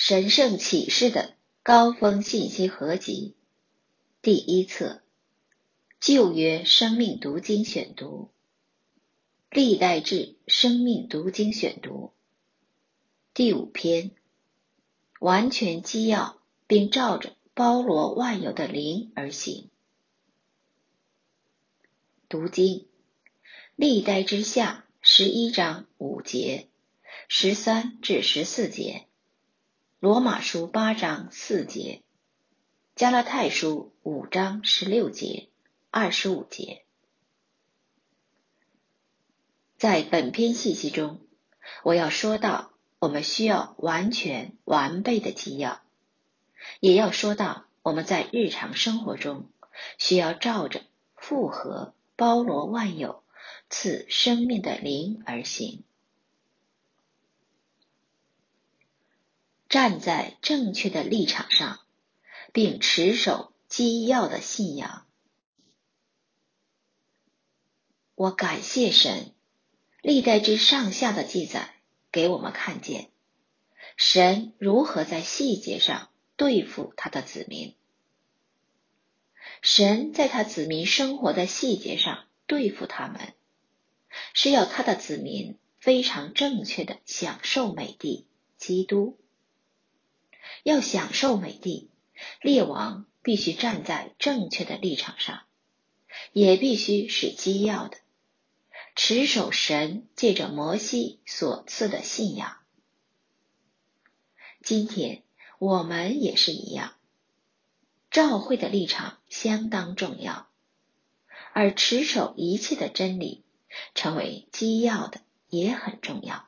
神圣启示的高峰信息合集第一册，旧约生命读经选读，历代志生命读经选读，第5篇，完全基要并照着包罗万有的灵而行。读经，历代志下11章5节13至14节，罗马书8章4节，加拉太书5章16节25节。在本篇信息中，我要说到我们需要完全完备的基要，也要说到我们在日常生活中需要照着复合包罗万有赐生命的灵而行。站在正确的立场上，并持守基要的信仰。我感谢神，历代志上下的记载给我们看见神如何在细节上对付他的子民。神在他子民生活的细节上对付他们，是要他的子民非常正确地享受美地基督。要享受美地，列王必须站在正确的立场上，也必须是基要的，持守神借着摩西所赐的信仰。今天我们也是一样，教会的立场相当重要，而持守一切的真理成为基要的也很重要。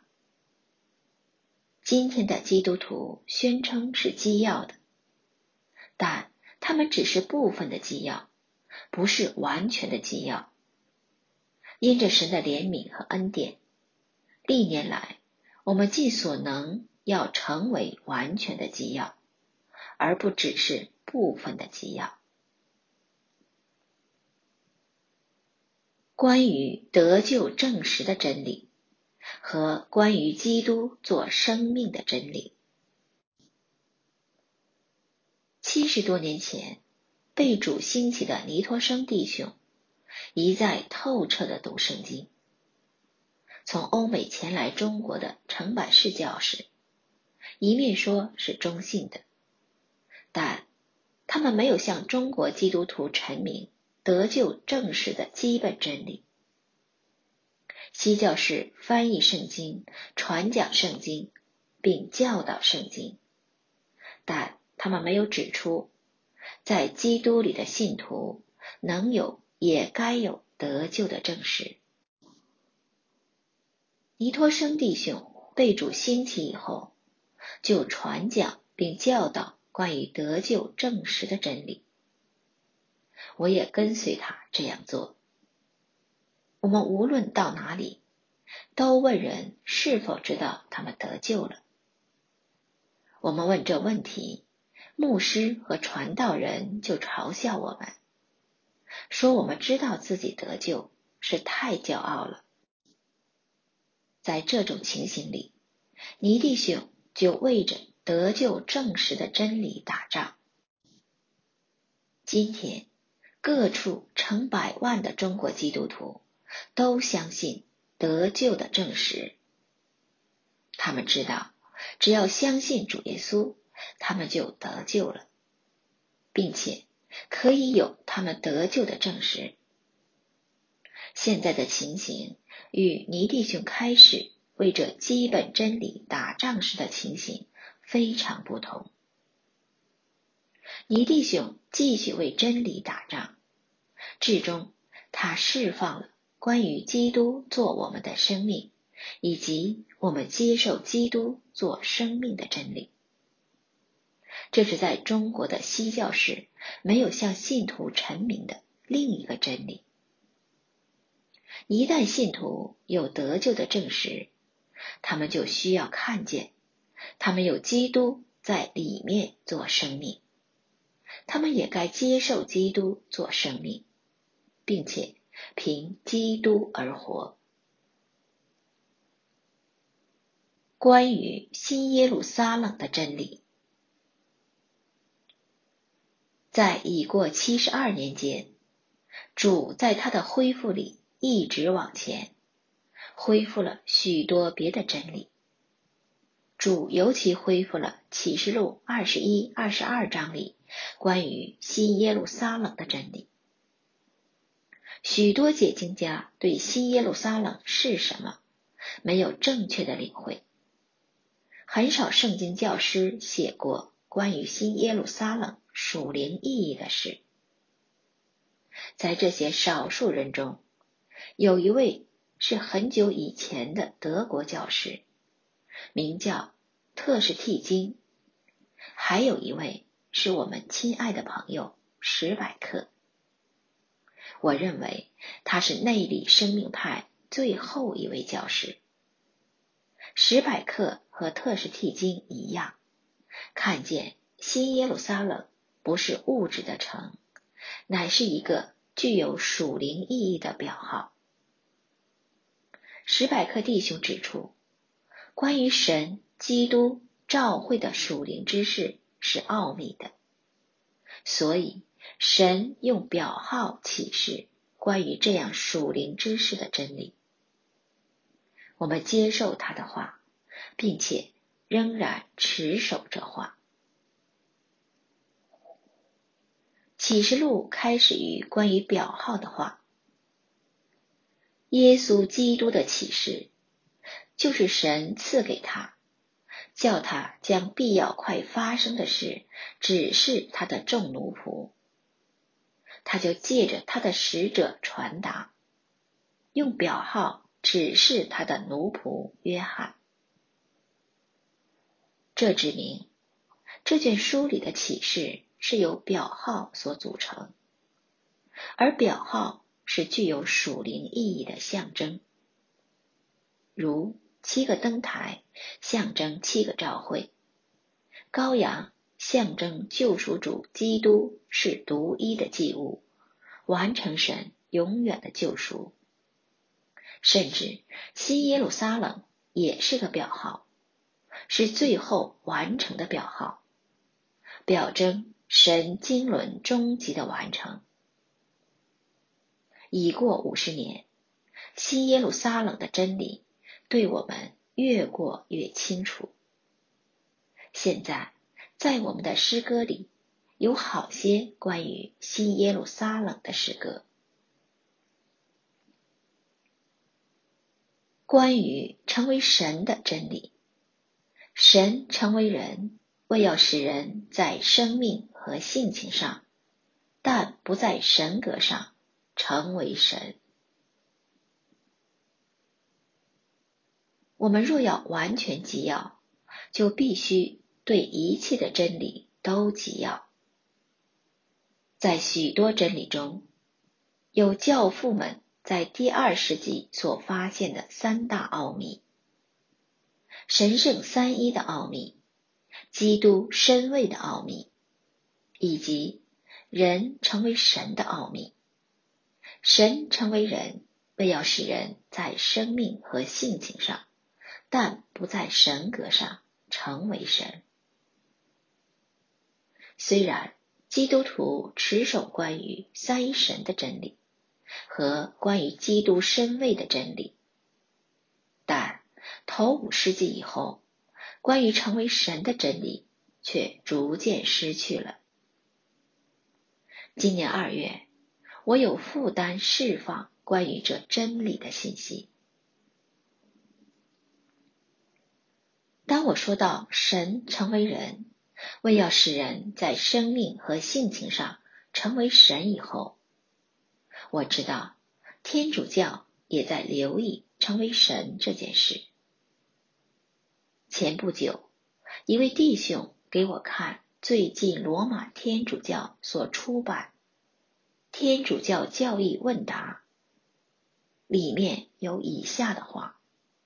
今天的基督徒宣称是基要的，但他们只是部分的基要，不是完全的基要。因着神的怜悯和恩典，历年来我们尽所能要成为完全的基要，而不只是部分的基要。关于得救证实的真理和关于基督做生命的真理。70多年前，被主兴起的尼托生弟兄一再透彻地读圣经。从欧美前来中国的程百世教士，一面说是中信的，但他们没有向中国基督徒阐明得救证实的基本真理。西教士翻译圣经、传讲圣经，并教导圣经，但他们没有指出，在基督里的信徒能有也该有得救的证实。尼托生弟兄被主兴起以后，就传讲并教导关于得救证实的真理。我也跟随他这样做。我们无论到哪里，都问人是否知道他们得救了。我们问这问题，牧师和传道人就嘲笑我们，说我们知道自己得救是太骄傲了。在这种情形里，尼弟兄就为着得救证实的真理打仗。今天各处成百万的中国基督徒都相信得救的证实。他们知道只要相信主耶稣，他们就得救了，并且可以有他们得救的证实。现在的情形与尼弟兄开始为这基本真理打仗时的情形非常不同。尼弟兄继续为真理打仗，至终他释放了关于基督做我们的生命，以及我们接受基督做生命的真理。这是在中国的西教士没有向信徒阐明的另一个真理。一旦信徒有得救的证实，他们就需要看见他们有基督在里面做生命，他们也该接受基督做生命，并且凭基督而活。关于新耶路撒冷的真理在已过72年间，主在他的恢复里一直往前，恢复了许多别的真理。主尤其恢复了启示录21、22章里关于新耶路撒冷的真理。许多解经家对新耶路撒冷是什么没有正确的领会，很少圣经教师写过关于新耶路撒冷属灵意义的事。在这些少数人中，有一位是很久以前的德国教师，名叫特什替金，还有一位是我们亲爱的朋友史百克。我认为他是内里生命派最后一位教师。史百克和特什替金一样，看见新耶路撒冷不是物质的城，乃是一个具有属灵意义的表号。史百克弟兄指出，关于神、基督、召会的属灵知识是奥秘的，所以神用表号启示关于这样属灵知识的真理。我们接受他的话，并且仍然持守这话。启示录开始于关于表号的话。耶稣基督的启示就是神赐给他，叫他将必要快发生的事指示他的众奴仆，他就借着他的使者传达，用表号指示他的奴仆约翰。这指明这卷书里的启示是由表号所组成，而表号是具有属灵意义的象征，如7个灯台象征7个召会，羔羊象征救赎主基督是独一的祭物，完成神永远的救赎。甚至新耶路撒冷也是个表号，是最后完成的表号，表征神经纶终极的完成。已过50年，新耶路撒冷的真理对我们越过越清楚。现在在我们的诗歌里有好些关于新耶路撒冷的诗歌。关于成为神的真理，神成为人，为要使人在生命和性情上，但不在神格上成为神。我们若要完全集要，就必须对一切的真理都集要。在许多真理中，有教父们在第2世纪所发现的3大奥秘：神圣三一的奥秘，基督身位的奥秘，以及人成为神的奥秘。神成为人，为要使人在生命和性情上，但不在神格上成为神。虽然基督徒持守关于三一神的真理和关于基督身位的真理，但头5世纪以后，关于成为神的真理却逐渐失去了。今年2月，我有负担释放关于这真理的信息。当我说到神成为人，为要使人在生命和性情上成为神以后，我知道天主教也在留意成为神这件事。前不久，一位弟兄给我看最近罗马天主教所出版《天主教教义问答》，里面有以下的话。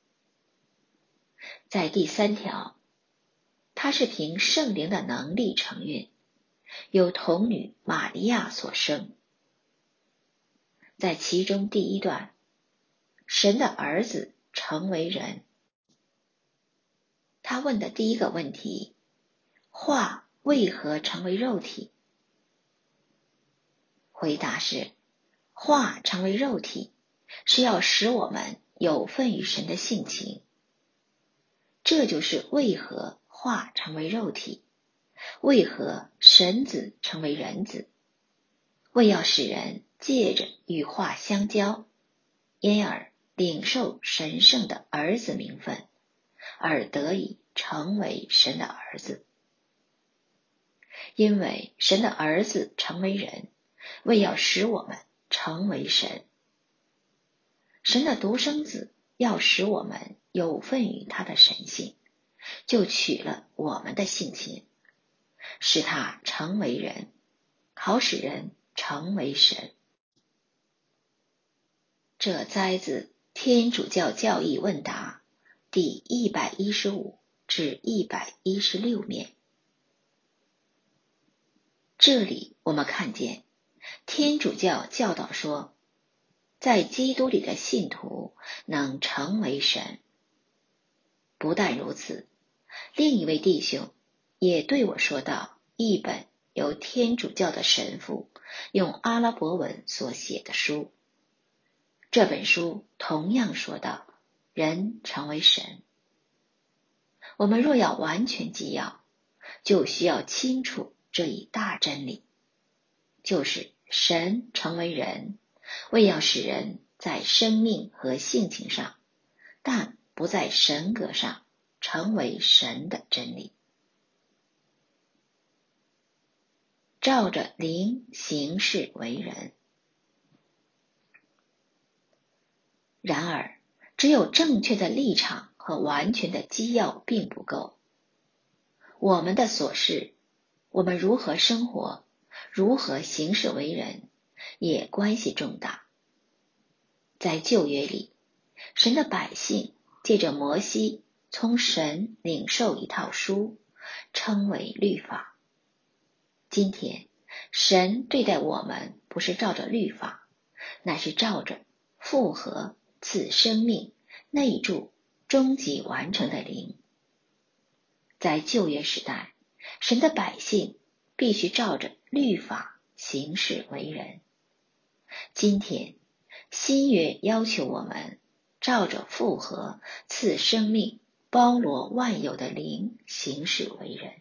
在第3条，他是凭圣灵的能力承孕，由童女玛利亚所生。在其中第1段，神的儿子成为人。他问的第一个问题，话为何成为肉体？ 回答是，话成为肉体，是要使我们有份于神的性情。这就是为何话成为肉体，为何神子成为人子，为要使人借着与话相交，因而领受神圣的儿子名分，而得以成为神的儿子。因为神的儿子成为人，为要使我们成为神。神的独生子要使我们有份于他的神性，就取了我们的性情，使他成为人，好使人成为神。这摘自天主教教义问答第115至116面。这里我们看见天主教教导说，在基督里的信徒能成为神。不但如此，另一位弟兄也对我说到一本由天主教的神父用阿拉伯文所写的书。这本书同样说到人成为神。我们若要完全纪要，就需要清楚这一大真理，就是神成为人，为要使人在生命和性情上，但不在神格上成为神的真理。照着灵行事为人。然而，只有正确的立场和完全的基要并不够。我们的所事，我们如何生活，如何行事为人，也关系重大。在旧约里，神的百姓借着摩西从神领受一套书，称为律法。今天，神对待我们不是照着律法，乃是照着复合赐生命内住终极完成的灵。在旧约时代，神的百姓必须照着律法行事为人。今天，新约要求我们照着复合赐生命包罗万有的灵行事为人。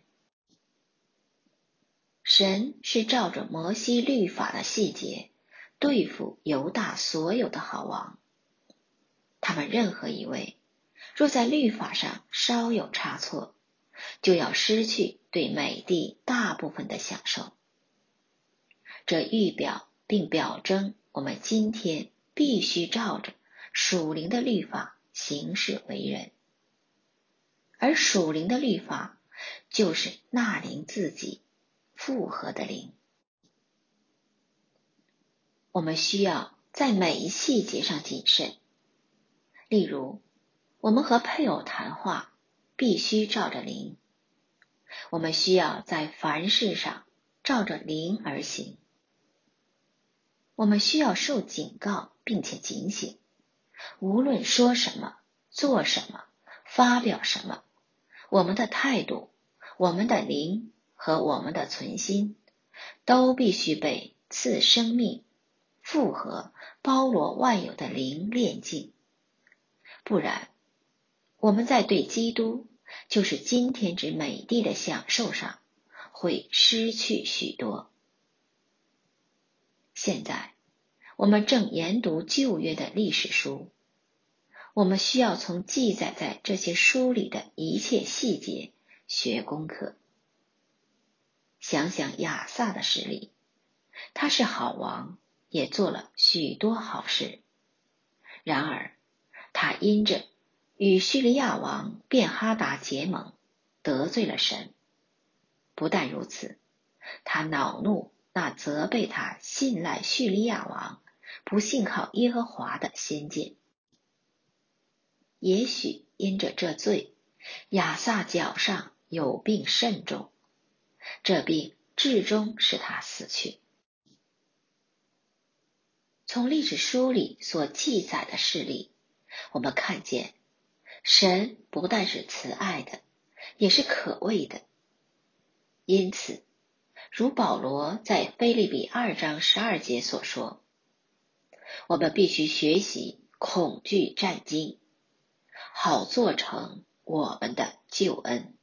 神是照着摩西律法的细节对付犹大所有的好王。他们任何一位若在律法上稍有差错，就要失去对美地大部分的享受。这预表并表征我们今天必须照着属灵的律法行事为人，而属灵的律法就是那灵自己复合的灵。我们需要在每一细节上谨慎。例如，我们和配偶谈话必须照着灵，我们需要在凡事上照着灵而行。我们需要受警告并且警醒，无论说什么、做什么、发表什么，我们的态度、我们的灵和我们的存心都必须被赐生命、复合、包罗万有的灵炼净。不然，我们在对基督，就是今天之美地的享受上，会失去许多。现在，我们正研读旧约的历史书，我们需要从记载在这些书里的一切细节学功课。想想亚萨的实力，他是好王，也做了许多好事。然而，他因着与叙利亚王便哈达结盟，得罪了神。不但如此，他恼怒那责备他信赖叙利亚王，不信靠耶和华的先见。也许因着这罪，亚萨脚上有病甚重，这病至终使他死去。从历史书里所记载的事例，我们看见神不但是慈爱的，也是可畏的。因此， 如保罗在腓立比2章12节所说，我们必须学习恐惧战惊，好做成我们的救恩。